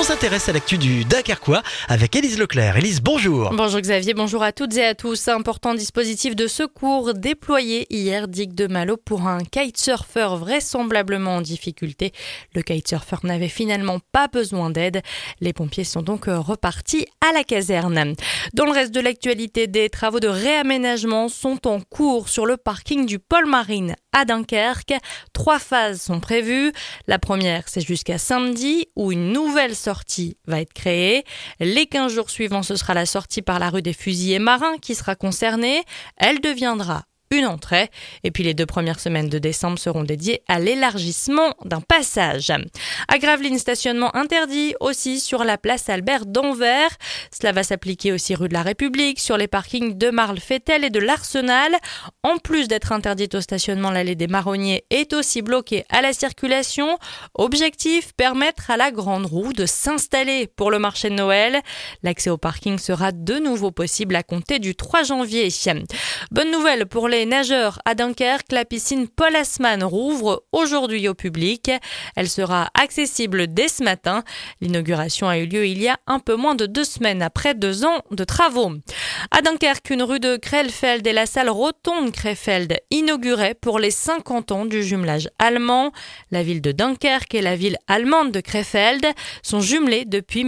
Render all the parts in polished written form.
s'intéresse à l'actu du Dunkerquois avec Élise Leclerc. Élise, bonjour. Bonjour Xavier, bonjour à toutes et à tous. Important dispositif de secours déployé hier digue de Malo pour un kitesurfer vraisemblablement en difficulté. Le kitesurfer n'avait finalement pas besoin d'aide. Les pompiers sont donc repartis à la caserne. Dans le reste de l'actualité, des travaux de réaménagement sont en cours sur le parking du Pôle Marine à Dunkerque. 3 phases sont prévues. La première, c'est jusqu'à samedi où une nouvelle sortie va être créée. Les 15 jours suivants, ce sera la sortie par la rue des Fusiliers Marins qui sera concernée. Elle deviendra une entrée. Et puis les 2 premières semaines de décembre seront dédiées à l'élargissement d'un passage. À Gravelines, stationnement interdit aussi sur la place Albert d'Anvers. Cela va s'appliquer aussi rue de la République, sur les parkings de Marle-Fétel et de l'Arsenal. En plus d'être interdite au stationnement, l'allée des Marronniers est aussi bloquée à la circulation. Objectif, permettre à la Grande Roue de s'installer pour le marché de Noël. L'accès au parking sera de nouveau possible à compter du 3 janvier. Bonne nouvelle pour les nageurs à Dunkerque, la piscine Paul Haussmann rouvre aujourd'hui au public. Elle sera accessible dès ce matin. L'inauguration a eu lieu il y a un peu moins de 2 semaines après 2 ans de travaux. À Dunkerque, une rue de Krefeld et la salle Rotonde Krefeld inaugurée pour les 50 ans du jumelage allemand. La ville de Dunkerque et la ville allemande de Krefeld sont jumelées depuis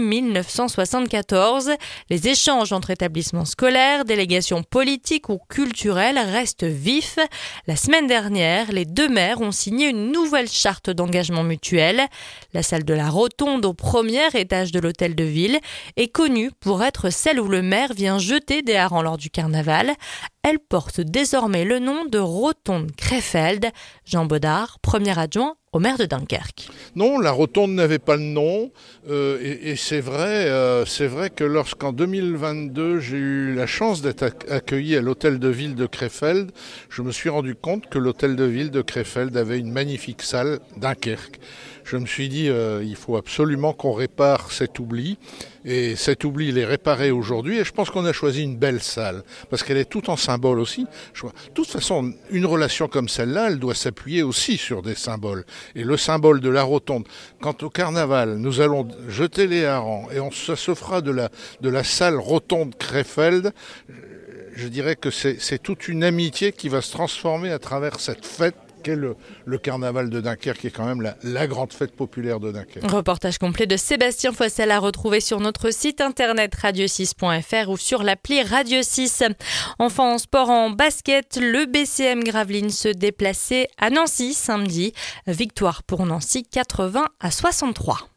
1974. Les échanges entre établissements scolaires, délégations politiques ou culturelles restent vifs. La semaine dernière, les 2 maires ont signé une nouvelle charte d'engagement mutuel. La salle de la Rotonde au premier étage de l'hôtel de ville est connue pour être celle où le maire vient jeter des harengs lors du carnaval. Elle porte désormais le nom de Rotonde Krefeld. Jean Baudard, premier adjoint au maire de Dunkerque. Non, la rotonde n'avait pas le nom et c'est vrai que lorsqu'en 2022 j'ai eu la chance d'être accueilli à l'hôtel de ville de Krefeld, je me suis rendu compte que l'hôtel de ville de Krefeld avait une magnifique salle Dunkerque. Je me suis dit il faut absolument qu'on répare cet oubli et cet oubli il est réparé aujourd'hui et je pense qu'on a choisi une belle salle parce qu'elle est tout en symbole aussi. De toute façon, une relation comme celle-là, elle doit s'appuyer aussi sur des symboles. Et le symbole de la rotonde, quand au carnaval, nous allons jeter les harengs et ça se fera de la salle rotonde Krefeld, je dirais que c'est toute une amitié qui va se transformer à travers cette fête qu'est le carnaval de Dunkerque, qui est quand même la grande fête populaire de Dunkerque. Reportage complet de Sébastien Foissel à retrouver sur notre site internet radio6.fr ou sur l'appli Radio 6. Enfin, en sport en basket, le BCM Gravelines se déplaçait à Nancy samedi. Victoire pour Nancy 80-63.